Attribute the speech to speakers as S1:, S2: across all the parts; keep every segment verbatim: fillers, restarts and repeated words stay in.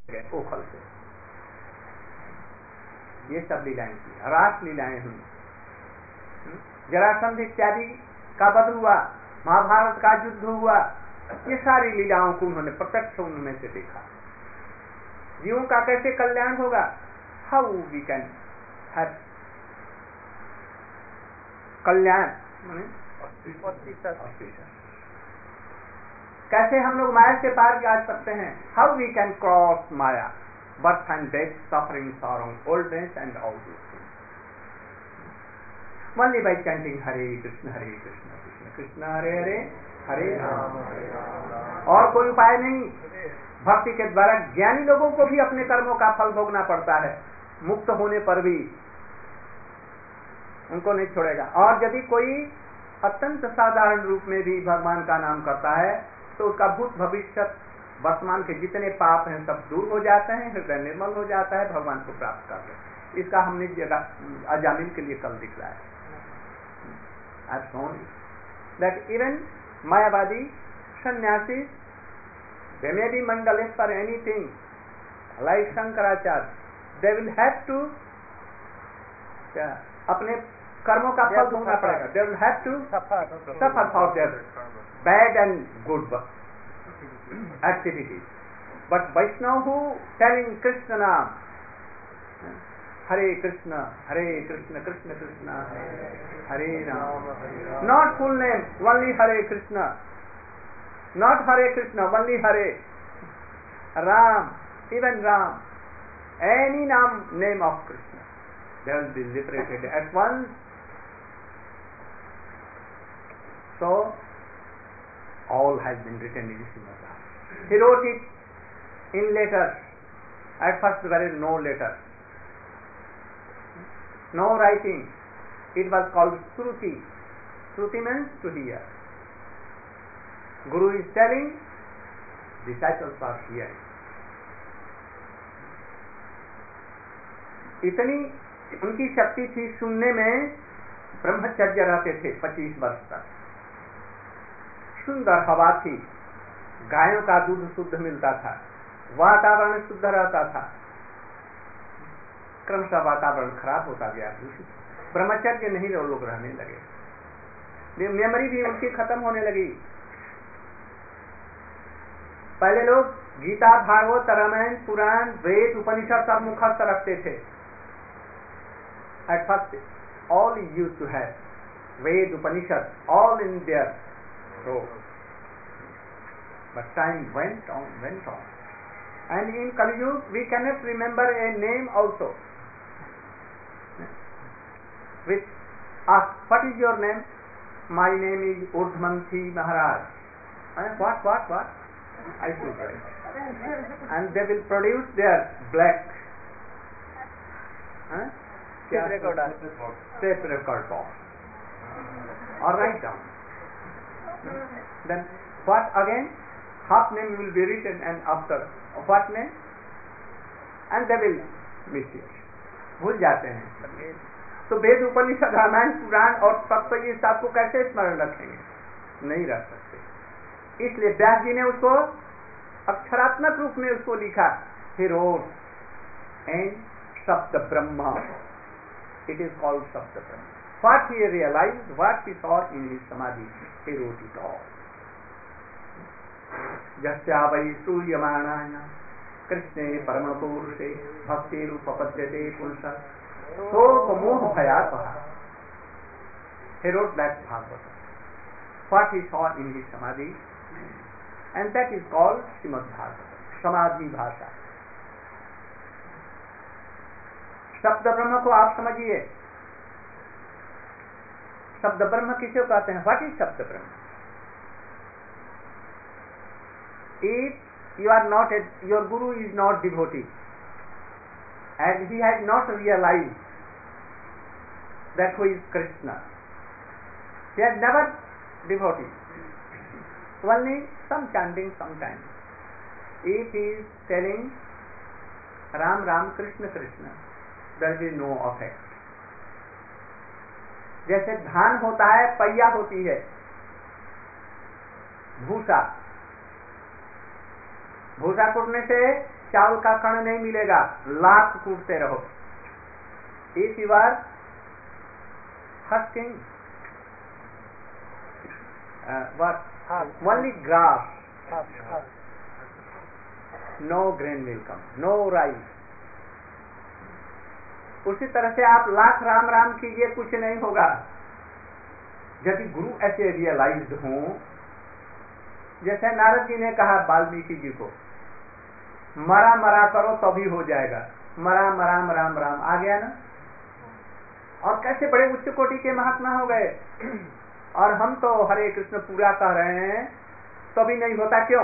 S1: वो फल से ये सब लीलाएं की, रास लीलाएं हुई। जरासंध इत्यादि का वध हुआ, महाभारत का युद्ध हुआ, ये सारी लीलाओं को उन्होंने प्रत्यक्ष उनमें से देखा। जीवों का कैसे कल्याण होगा, हाउ वी कैन हैव कल्याण, कैसे हम लोग माया से पार जा सकते हैं, how we can cross maya, birth and death, suffering, sorrow, old age and all this things, only by chanting Hare Krishna Hare Krishna Krishna Krishna Hare Hare Hare Ram Hare Ram. और कोई उपाय नहीं। भक्ति के द्वारा ज्ञानी लोगों को भी अपने कर्मों का फल भोगना पड़ता है, मुक्त होने पर भी उनको नहीं छोड़ेगा। और यदि कोई अत्यंत साधारण रूप में भी भगवान का नाम करता है तो उसका भूत भविष्य वर्तमान के जितने पाप हैं सब दूर हो जाते हैं, हृदय निर्मल हो जाता है, भगवान को प्राप्त करते हैं। इसका हमने जगह अजामिल के लिए कल दिखलाया है। I've shown you that even Mayavadi, sannyasis, they may be mandalists for anything, like Shankaracharya, they will have to क्या अपने कर्मों का फल भोगना पड़ेगा। They will have to suffer, suffer for their bad and good activities. But Vaishnava who telling Krishna name, Hare Krishna, Hare Krishna, Krishna Krishna, Hare Rama, not full name, only Hare Krishna, not Hare Krishna, only Hare, Ram, even Ram, any name, name of Krishna, they will be liberated at once. So, all has been written in Srimad. He wrote it in letters. At first there is no letter, no writing. It was called Shruti. Shruti means to hear. Guru is telling, disciples are hearing. इतनी उनकी शक्ति थी, सुनने में ब्रह्मचर्य रहते थे पच्चीस वर्ष तक। सुंदर हवा थी, गायों का दूध शुद्ध मिलता था, वातावरण शुद्ध रहता था। क्रमशः वातावरण खराब होता गया, ब्रह्मचर्य नहीं लोग रहने लगे, मेमोरी भी उनकी खत्म होने लगी। पहले लोग गीता, भागवत, रामायण, पुराण, वेद, उपनिषद सब मुखस्थ रखते थे। At first, all used to have Ved, Upanishad, all in their throat. But time went on, went on. And in Kali Yuga, we cannot remember a name also. With ask, what is your name? My name is Urdhmanthi Maharaj. And what, what, what? I should write. And they will produce their black huh? tape recorder, tape record box, or write down. Then what again? Half name will be written, and after what name? And they will miss it. भूल जाते हैं। तो वेद, उपनिषद, रामायण, पुराण और सत्य ये सब को कैसे स्मरण रखेंगे? नहीं रख सकते। इसलिए व्यास जी ने उसको अक्षरात्मक रूप में उसको लिखा, he wrote and Sabda Brahma. It is called Sabda Brahma. What he realized, what he saw in his samadhi, he wrote it all. Jasya vai suryamana Krishne Paramapurushe Bhakti Rupapadyate Purusha Soka Moha Bhayataha. He wrote that Bhagavata. What he saw in his samadhi, and that is called Srimad Bhagavata, Samadhi Bhasha. शब्द ब्रह्म को आप समझिए। शब्द ब्रह्म किसे कहते हैं? What is shabda Brahma? If you are not a, your guru is not devotee and he has not realised that who is Krishna, he has never devotee, only some chanting sometime. If he is telling Ram Ram Krishna Krishna, there will be no effect. जैसे धान होता है, पैया होती है, भूसा, भूसा कुटने से चावल का कण नहीं मिलेगा, लाख कूटते रहो। If you are husking uh, what only grass, no grain will come, no rice. उसी तरह से आप लाख राम राम कीजिए, कुछ नहीं होगा। यदि गुरु ऐसे रियलाइज्ड हों, जैसे नारद जी ने कहा वाल्मीकि जी को, मरा मरा करो तभी हो जाएगा, मरा मरा राम राम आ गया ना। और कैसे बड़े उच्च कोटि के महात्मा हो गए, और हम तो हरे कृष्ण पूरा कह रहे हैं तो भी नहीं होता, क्यों?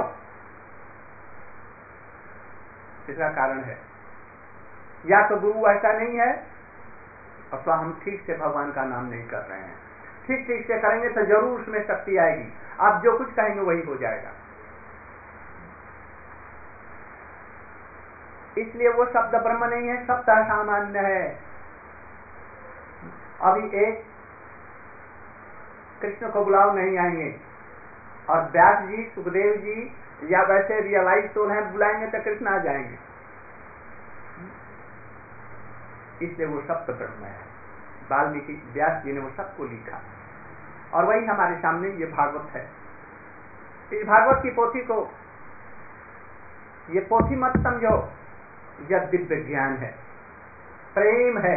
S1: इसका कारण है या तो गुरु ऐसा नहीं है, अथवा हम ठीक से भगवान का नाम नहीं कर रहे हैं। ठीक ठीक से करेंगे तो जरूर उसमें शक्ति आएगी, आप जो कुछ कहेंगे वही हो जाएगा। इसलिए वो शब्द ब्रह्म नहीं है, शब्द असामान्य है। अभी एक कृष्ण को बुलाओ नहीं आएंगे, और व्यास जी, सुखदेव जी या वैसे रियलाइज सोल हैं बुलाएंगे तो कृष्ण आ जाएंगे। इसलिए वो शब्द ब्रह्म है। वाल्मीकि व्यास जी ने वो सबको लिखा, और वही हमारे सामने ये भागवत है। इस भागवत की पोथी को ये पोथी मत समझो, यह दिव्य ज्ञान है, प्रेम है।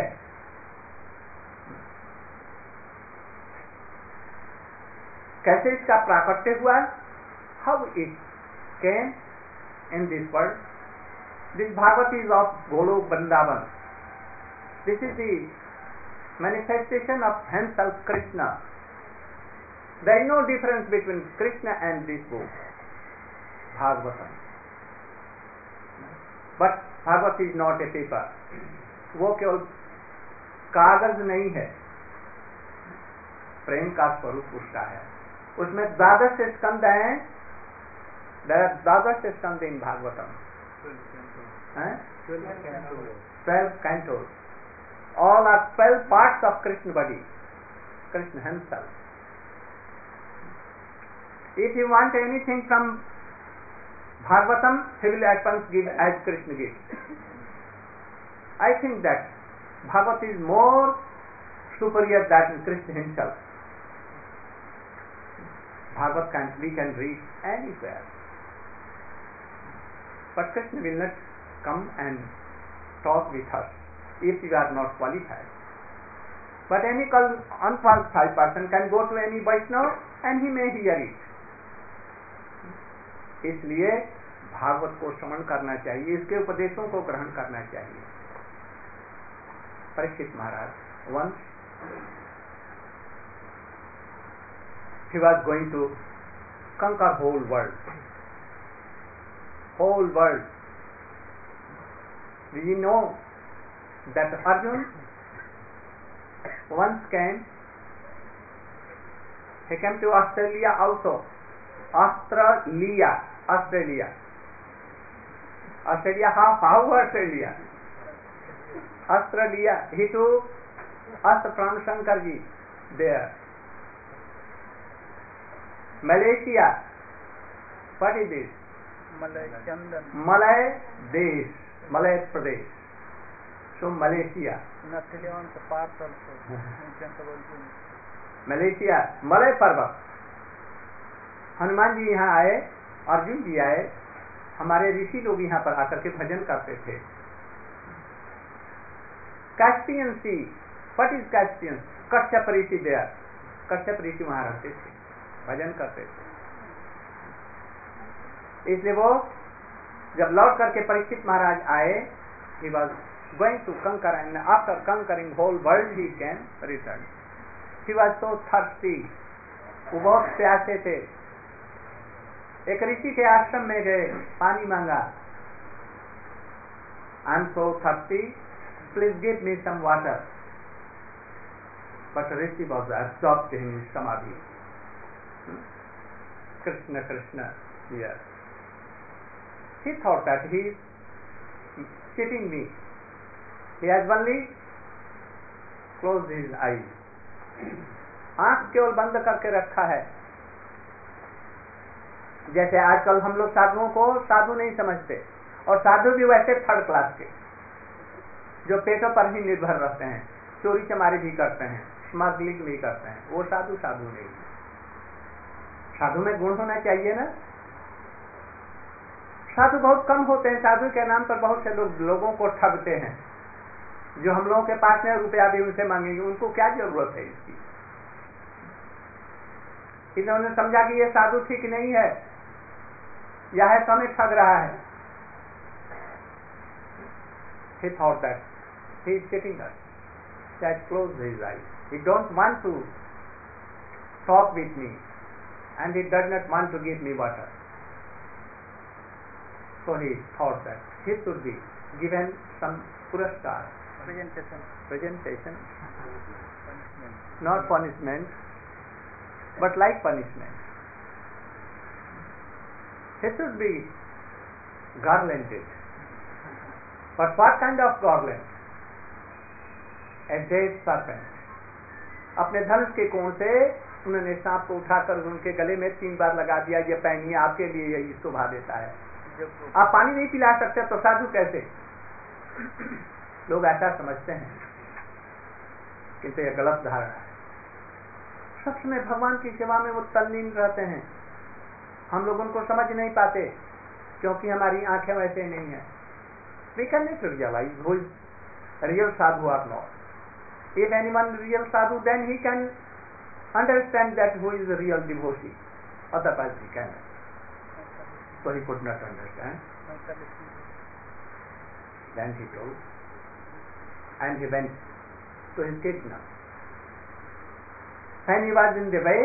S1: कैसे इसका प्राकट्य हुआ? How it came in this world? This Bhagavat is of Golok Vrindavan. This is the manifestation of himself Krishna. There is no difference between Krishna and this book, Bhagavatam. But Bhagavad is not a paper. वो केवल कागज नहीं है, प्रेम का स्वरूप उसका है। उसमें द्वादश स्कंद हैं, द्वादश स्कंद इन Bhagavatam, twelve cantos. All are twelve parts of Krishna body, Krishna himself. If you want anything from Bhagavatam, he will at once give as Krishna gives. I think that Bhagavat is more superior than Krishna himself. Bhagavat can, we can read anywhere, but Krishna will not come and talk with us if we are not qualified. But any unqualified person can go to any Vaishnava and he may hear it. इसलिए भागवत को श्रवण करना चाहिए, इसके उपदेशों को ग्रहण करना चाहिए। Parikshit Maharaj, once he was going to conquer whole world. Whole world. Do you know that Arjun once came, he came to Australia also. Australia, Australia, Australia. How? How Australia? Australia. He took Astra from Shankarji there. Malaysia. What is this?
S2: Malay Chandan.
S1: Malay Desh, Malay Pradesh. So Malaysia.
S2: Napoleon the part also.
S1: Malaysia, Malay पर्वत। हनुमान जी यहाँ आए, अर्जुन जी आए, हमारे ऋषि लोग यहाँ पर आकर के भजन करते थे। Caspian sea, what is Caspian? Kashyap rishi there, Kashyap ऋषि वहाँ रहते थे, भजन करते थे। इसलिए वो जब लौट करके परीक्षित महाराज आए, he was going to conquer, and after conquering whole world he came return. He was so thirsty, वो बहुत प्यासे थे। एक ऋषि के आश्रम में गए, पानी मांगा। I am so thirsty, please give me some water. But Rishi was absorbed in his samadhi. Krishna, Krishna, yes. He thought that he is cheating me. He has only closed his eyes. आंख केवल बंद करके रखा है। जैसे आजकल हम लोग साधुओं को साधु नहीं समझते, और साधु भी वैसे थर्ड क्लास के, जो पेटों पर ही निर्भर रहते हैं, चोरी चमारी भी करते हैं, स्मगलिंग भी करते हैं, वो साधु साधु नहीं। साधु में गुण होना चाहिए ना। साधु बहुत कम होते हैं, साधु के नाम पर बहुत से लोग लोगों को ठगते हैं। जो हम लोगों के पास में रुपया भी उनसे मांगेंगे, उनको क्या जरूरत है इसकी। इन्होंने समझा कि ये साधु ठीक नहीं है, यह है समय ठग रहा है। He thought that he is cheating us. He had closed his eyes. He don't want to talk with me, and he does not want to give me water. So he thought that he should be given some puraskar,
S2: Presentation.
S1: presentation,
S2: Punishment.
S1: not punishment, but like punishment. He should be garlanded. But what kind of garland? A dead serpent. अपने धनुष के कोण से उन्होंने सांप को उठाकर उनके गले में तीन बार लगा दिया, ये पहनिए, आपके लिए यही शोभा देता है। आप पानी नहीं पिला सकते तो साधु कैसे? लोग ऐसा समझते हैं, किंतु यह गलत धारणा है। सब समय भगवान की सेवा में वो तल्लीन रहते हैं, हम लोग उनको समझ नहीं पाते क्योंकि हमारी आंखें वैसे नहीं है। We cannot realize who is real sadhu or not. If anyone is real sadhu, then he can understand that who is a real devotee. Otherwise he cannot. So he could not understand. Then he told, and he went to his kitchen. When he was in the way,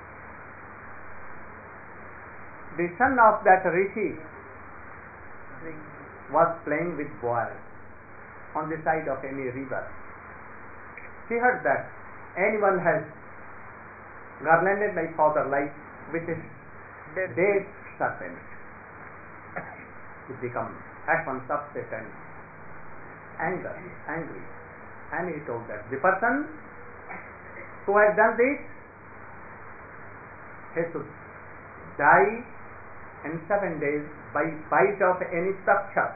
S1: the son of that rishi was playing with boys on the side of any river. He heard that anyone has garlanded my father like with his dead, dead serpent. He became at once upset and anger, angry, and he told that the person who has done this, he should die in seven days by bite of any structure.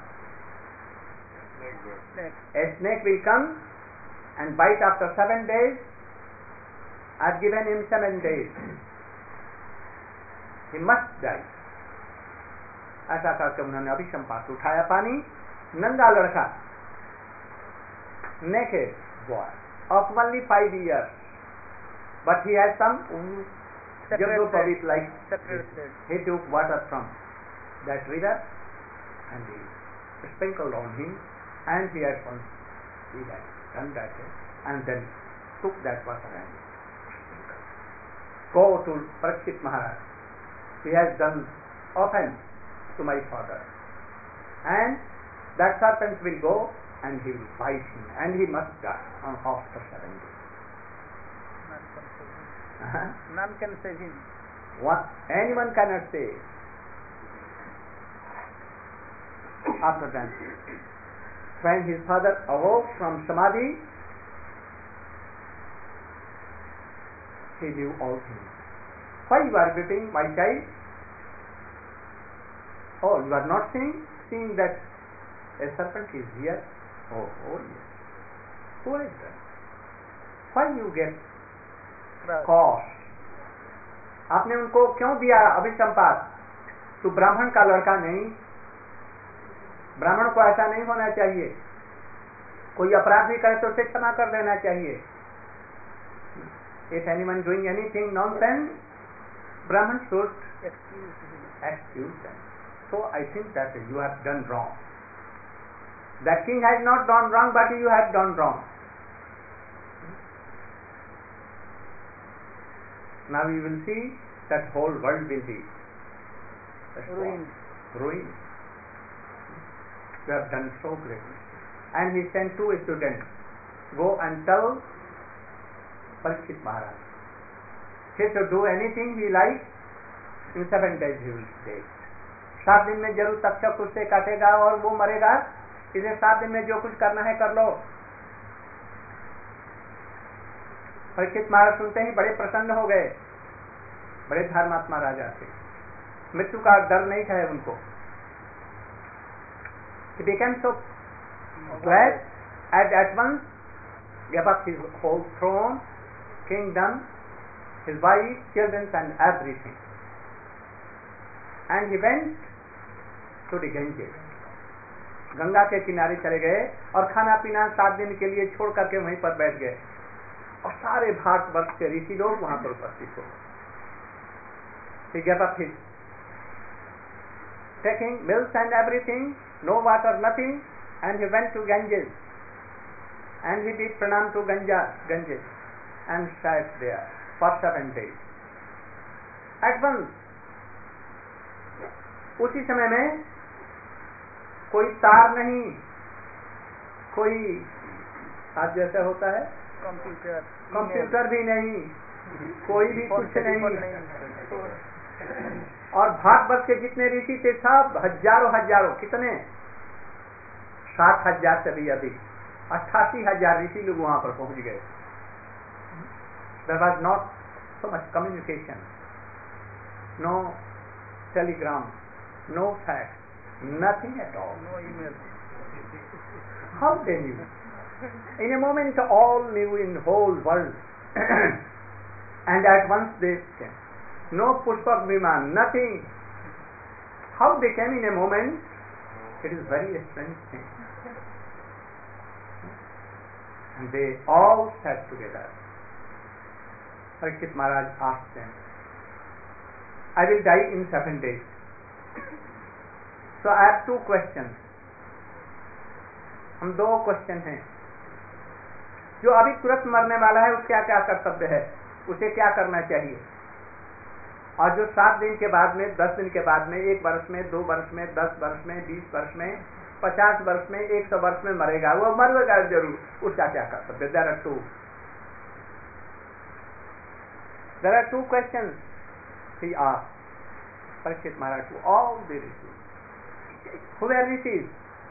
S1: A snake will come and bite after seven days. I've given him seven days. He must die. ऐसा करके उन्होंने अभिषम पास उठाया पानी, नंगा लड़का, naked boy of only five years, but he has some Jabru Pavit like he took water from that river and he sprinkled on him, and he at once he had done that and then took that water and sprinkled. Go to Parikshit Maharaj. He has done offense to my father, and that serpent will go and he will bite him, and he must die after seven days. Uh-huh.
S2: None can save him.
S1: What anyone cannot say. After that, when his father awoke from samadhi, he knew all things. Why you are weeping, my child? Oh, you are not seeing, seeing that a serpent is here? Oh, oh yes. Who is that? Why you get caught? आपने उनको क्यों दिया अभिसंपात? तू ब्राह्मण का लड़का नहीं, ब्राह्मण को ऐसा नहीं होना चाहिए। कोई अपराध भी करे तो उसे क्षमा कर देना चाहिए। If anyone doing anything nonsense, Brahman should excuse them. So I think that you have done wrong. That king has not done wrong, but you have done wrong. Now you will see that whole world will be
S2: Ruined.
S1: ruined. You have done so greatly. And he sent two students, go and tell Parikshit Maharaj. He should do anything he likes, in seven days he will stay. सात दिन में जरूर तक्षक उससे काटेगा और वो मरेगा, इसे सात दिन में जो कुछ करना है कर लो। परीक्षित महाराज सुनते ही बड़े प्रसन्न हो गए, बड़े धर्मात्मा राजा थे, मृत्यु का डर नहीं था उनको। He became so glad and at once gave up his whole throne, kingdom, his wife, children and everything. And he went to the Ganges. Ganga के किनारे चले गए और खाना पीना सात दिन के लिए छोड़ करके वहीं पर बैठ गए और सारे भारतवर्ष के ऋषि लोग वहां पर उपस्थित हो. He gave up his taking milk and everything, no water, nothing, and he went to Ganges and he did pranam to Ganga, Ganges and sat there for seven days. At once, उसी समय में कोई तार नहीं, कोई आज जैसे होता है
S2: कंप्यूटर
S1: कंप्यूटर भी नहीं, कोई भी कुछ नहीं. और भारतवर्ष के जितने ऋषि थे सब हजारों हजारों, कितने सात हजार से भी अधिक, अट्ठासी हजार ऋषि लोग वहां पर पहुंच गए. There was not so much communication, no telegram, no fax, nothing at all.
S2: No email.
S1: How they knew? In a moment all knew in whole world. And at once they came. No Pushpak Viman, nothing. How they came in a moment, it is very strange thing. And they all sat together. Parikshit Maharaj asked them, I will die in seven days. So I have two questions. हम दो question हैं. जो अभी तुरंत मरने वाला है उसका क्या कर्तव्य है, उसे क्या करना चाहिए, और जो सात दिन के बाद में, दस दिन के बाद में, एक वर्ष में, दो वर्ष में, दस वर्ष में, बीस वर्ष में, पचास वर्ष में, एक सौ वर्ष में मरेगा, वो मरेगा जरूर, उसका क्या कर्तव्य. There are two there are two questions he asked Parikshit Maharaj to all the rishis. Who were rishis?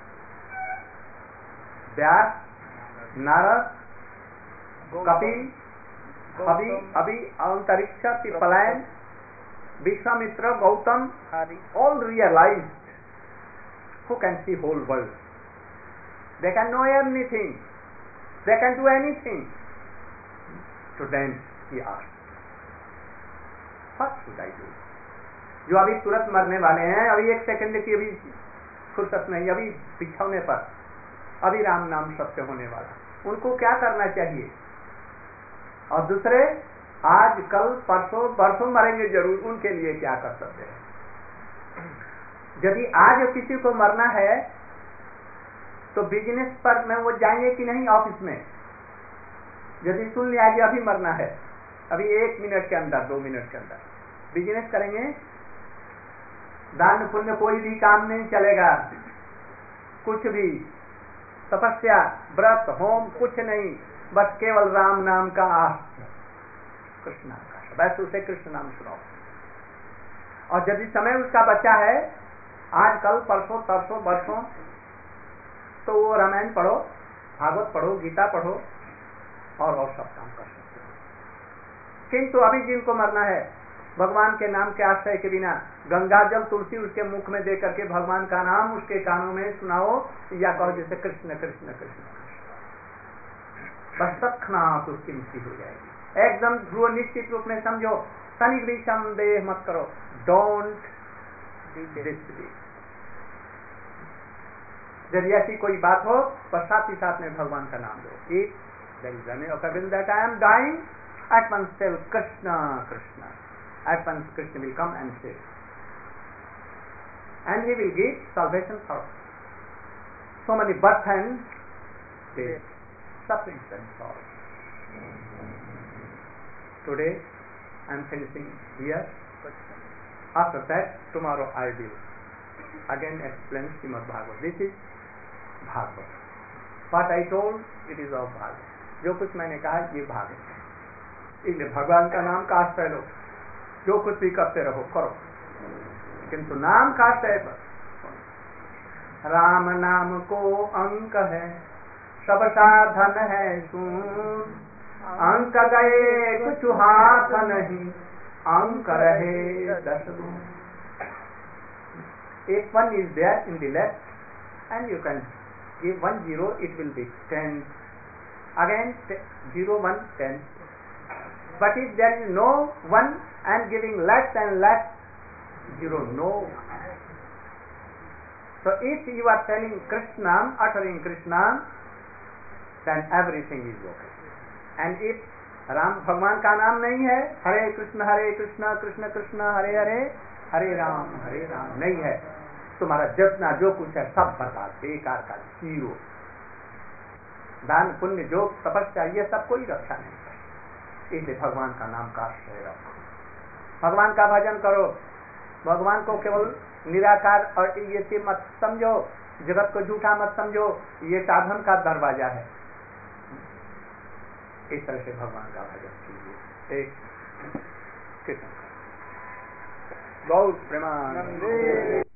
S1: Vyas, Narad, Kapil, Abhi, Abhi, Antariksha, Palayan, Vishwamitra, Gautam, all realized who can see whole world. They can know anything. They can do anything. To them he asked, what should I do? जो अभी तुरंत मरने वाले हैं, अभी एक second की अभी फुर्सत नहीं, अभी बिछौने पर, अभी राम नाम सत्य होने वाला, उनको क्या करना चाहिए. और दूसरे आज कल परसों बरसों मरेंगे जरूर, उनके लिए क्या कर सकते हैं. यदि आज किसी को मरना है तो बिजनेस पर में वो जाएंगे कि नहीं ऑफिस में. यदि सुन लिया कि अभी मरना है, अभी एक मिनट के अंदर, दो मिनट के अंदर बिजनेस करेंगे, दान पुण्य कोई भी काम नहीं चलेगा, कुछ भी तपस्या व्रत होम कुछ नहीं, बस केवल राम नाम का आस्था, कृष्ण नाम का, बस उसे कृष्ण नाम सुनाओ. और यदि समय उसका बचा है, आज कल परसों तरसों बरसों, तो वो रामायण पढ़ो, भागवत पढ़ो, गीता पढ़ो और और सब काम कर सकते हो. किंतु अभी जिनको मरना है, भगवान के नाम के आश्रय के बिना गंगा जल तुलसी उसके मुख में दे करके भगवान का नाम उसके कानों में सुनाओ, या कहो जैसे कृष्ण कृष्ण कृष्ण, बस तत्क्षणात उसकी मुक्ति हो जाएगी. एकदम ध्रुव निश्चित रूप में समझो, तनिक भी संदेह मत करो. Don't disbelieve. यदि ऐसी कोई बात हो तो साथ ही साथ में भगवान का नाम लो. If there is any occasion that I am dying, at once tell Krishna, Krishna. At once Krishna will come and save. And he will give salvation for so many birth and death, sufferings and sorrow. Today I am finishing here. After that, tomorrow I will again explain Srimad Bhagavad. This is Bhagavad. What I told, it is of Bhagavad. जो कुछ मैंने कहा ये भागवत है. इसलिए भगवान का नाम का आश्रय लो, जो कुछ भी करते रहो करो, किंतु नाम का आश्रय पर. राम नाम को अंक है, सब साधन है सुन, अंक गए कुछ हाथ नहीं, अंक रहे दस गुण. एक one is there in the left and you can give one zero, it will be ten. Again zero, one, ten. But if there is no one and giving less and less, zero, no. So if you are telling Krishnam, uttering Krishnam, then everything is okay. And if Ram भगवान का नाम नहीं है, हरे कृष्ण हरे कृष्ण कृष्ण कृष्ण हरे हरे हरे राम हरे राम नहीं है, तुम्हारा जितना जो कुछ है सब बर्बाद, बेकार का, जीरो। दान पुण्य जो तपस्या ये सब कोई रक्षा नहीं करता। इसलिए भगवान का नाम का आश्रय रखो, भगवान का भजन करो, भगवान को केवल निराकार और ये मत समझो, जगत को झूठा मत समझो, ये साधन का दरवाजा है। इस तरह से भगवान का भजन कीजिए। एक कृष्ण गौ प्रेमानंदे।